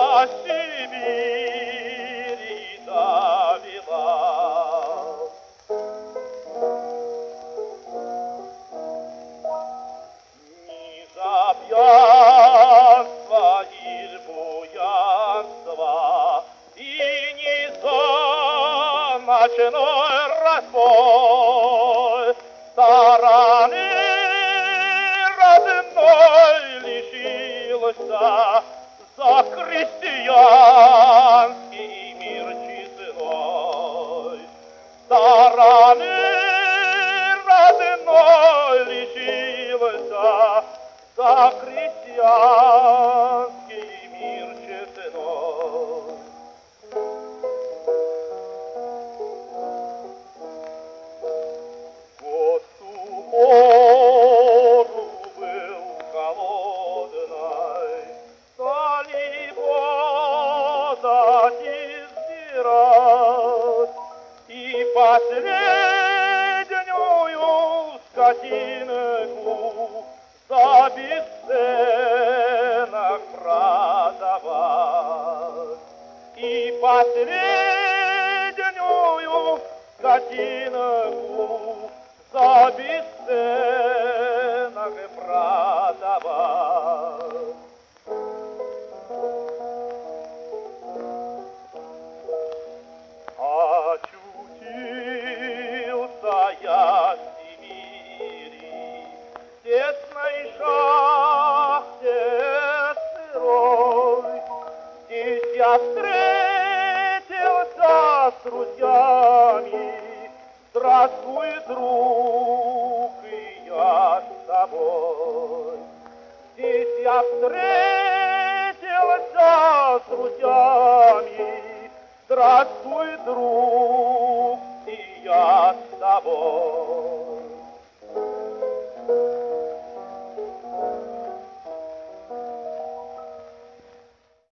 Сибири довела. Ни за пьянство, ни буянство, и ни за ночной разбой стороны родной лишился за христианский мир честной. Стороны родной лишился за христианский мир честной. Вот ту пору был холодной, стали подать избирать, и последнюю скотинку за бесценок продавать, и последнюю скотинку за бесценок продавать. Очутился я в Сибири, в тесной шахте сырой. Здесь я встретился с друзьями. Здравствуй, друг, и я с тобой. Здесь я встретился с друзьями. Здравствуй, друг.